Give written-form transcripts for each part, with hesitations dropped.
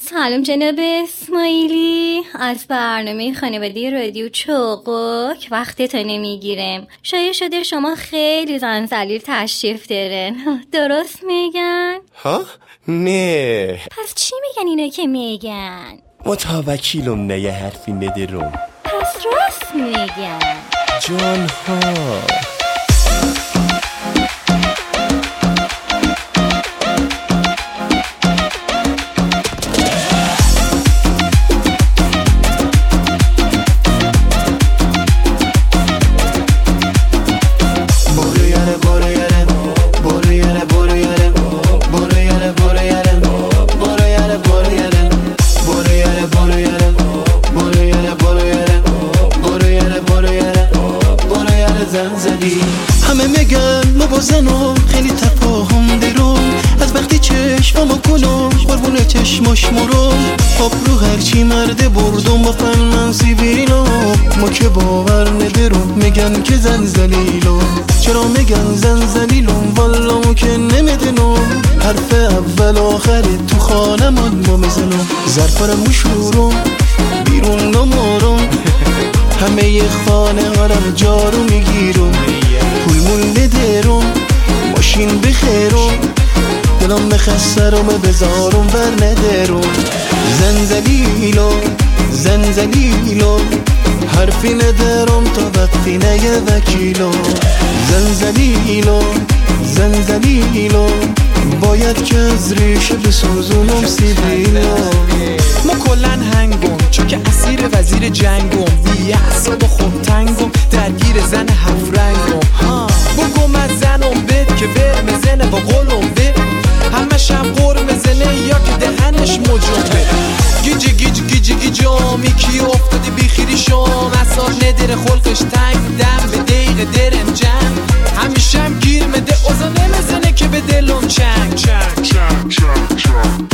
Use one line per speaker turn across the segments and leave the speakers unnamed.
سلام جناب اسماعیلی، از برنامه خانوادگی رادیو چوقک وقتتو نمیگیرم. شایع شده شما خیلی زن ذلیل تشریف دارن. درست میگن؟
ها؟ نه.
پس چی میگن اینا که میگن؟
متوکیلم نه یه حرفی ندارم.
پس راست میگن
جان ها.
همه میگن ما با زنم خیلی تفاهم درم، از وقتی چشمامو کنم قربون چشماش مرم. آب رو هرچی مرده بردم با فن منصیبینو، ما که باور ندارم میگن که زن زلیلو. چرا میگن زن زلیلم؟ والا ما که نمیدونم، حرف اول آخره تو خانمان ما میزنم. ظرفارم مشورم بیرون نمارم، همه ی خانه هارم جارو میگیرم. پول مونده درم ماشین بخیرم، دلم بخسته رو بذارم بر ندارم. زنزلیلو زنزلیلو حرفی ندارم تا وقتی نگه وکیلو. زنزلیلو زنزلیلو باید که از ریشه بسوزونم سیبیلو.
ما کلن هنگم چون که اسیر وزیر جنگم، بی اعصاب خود تنگم درگیر زن هفت رنگم. بگم از زنم بد که ور مزنه با قولم بد، همه شب قرم زنه یا که دهنش مجرمه. گیجی گیج گیجی گیجامی کی افتادی بیخیری شام، اصار نداره خلقش تنگ دم به دقیقه درم جنگ. همیشه هم گیر مده اوزا نمزنه که به دلم چنگ چنگ چنگ چنگ چنگ.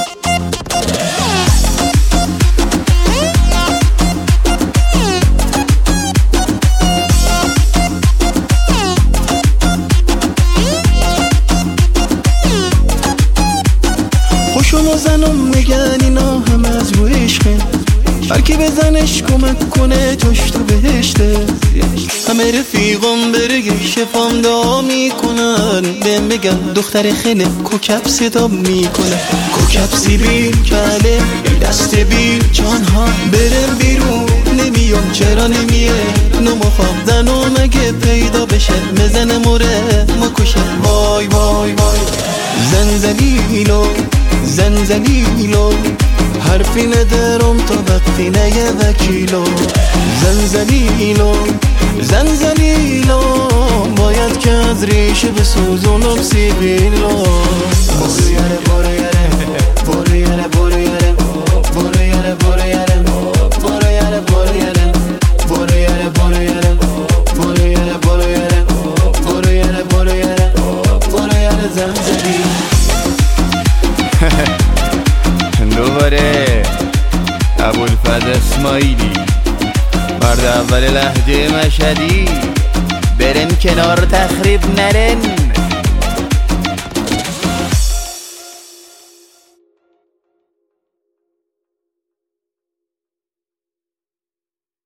خوشونو زنم میگن اینا همه از رو عشقه، هرکی بزنش کمک کنه توش تو بهشته. همه رفیقم برگه شفام دعا میکنن، به میگن دختر خیلی کوکب صدا میکنه. کوکب سیبیل کله دست بیل جانها برم بیرون نمیام. چرا نمیه نمو خواب زنو مگه پیدا بشه مزن موره ما کشه. وای وای وای زنزلیلو زنزلیلو حرفی ندارم تا وقتی نگه وکیلو. زنزلیلو زنزلیلو باید که از ریشه بسوزونم سیبیلو. برو یاره برو یاره برو یاره برو یاره برو یاره برو یاره برو یاره برو یاره برو یاره برو یاره برو یاره برو یاره برو یاره برو یاره برو یاره زنزلیل.
دوباره ابوالفضل اسماعیلی مرد اول لهجه مشهدی، برن کنار تخریب نرن.